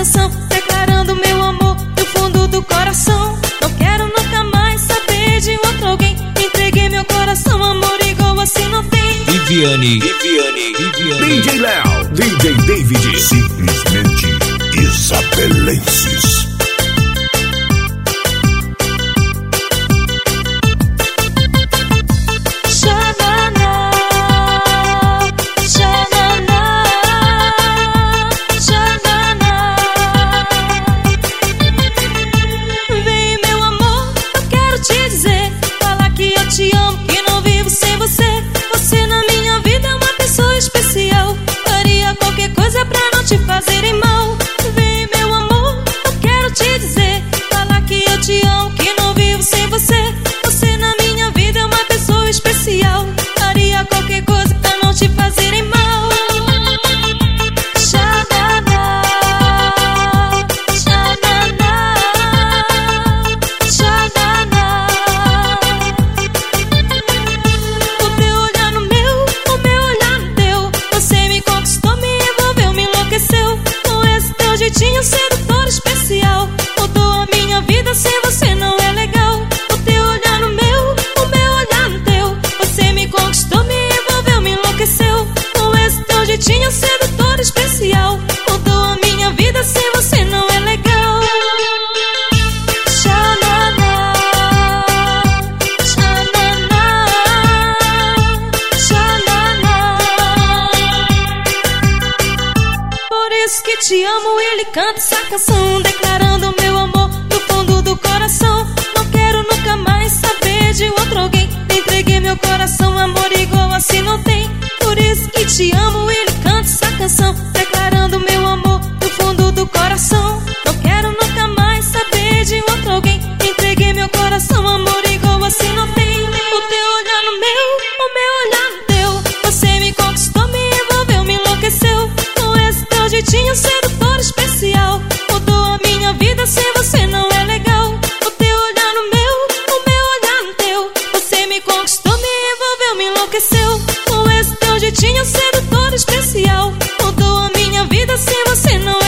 canção, declarando meu amor do fundo do coração. Não quero nunca mais saber de outro alguém. Entreguei meu coração, amor igual assim não tem. Viviane. DJ Léo, DJ David, simplesmente isabelenses. Fazerem mal, vem meu amor, eu quero te dizer. Falar que eu te amo, que não vivo sem você. Você na minha vida é uma pessoa especial. Faria qualquer coisa pra não te fazerem mal. Xananá, xananá, xananá. O teu olhar no meu, o meu olhar no teu. Você me conquistou, me envolveu, me enlouqueceu. Com esse teu jeitinho sedutor especial, mudou a minha vida, sem você não é legal. O teu olhar no meu, o meu olhar no teu. Você me conquistou, me envolveu, me enlouqueceu. Com esse teu jeitinho sedutor especial, mudou a minha vida, sem você não é legal. Xananá, xananá, xananá. Por isso que te amo, ele canta essa canção, declarando meu amor do fundo do coração. Não quero nunca mais saber de outro alguém. Entreguei meu coração, amor igual assim não tem. Por isso que te amo, ele canta essa canção, declarando meu amor do fundo do coração. Não quero nunca mais saber de outro alguém. Entreguei meu coração, amor igual assim não tem. O teu olhar no meu, o meu olhar no teu. Você me conquistou, me envolveu, me enlouqueceu. Com esse teu jeitinho sedutor especial, mudou a minha vida, sem você não é legal. O teu olhar no meu, o meu olhar no teu. Você me conquistou, me envolveu, me enlouqueceu. Com esse teu jeitinho sedutor especial, mudou a minha vida, sem você não é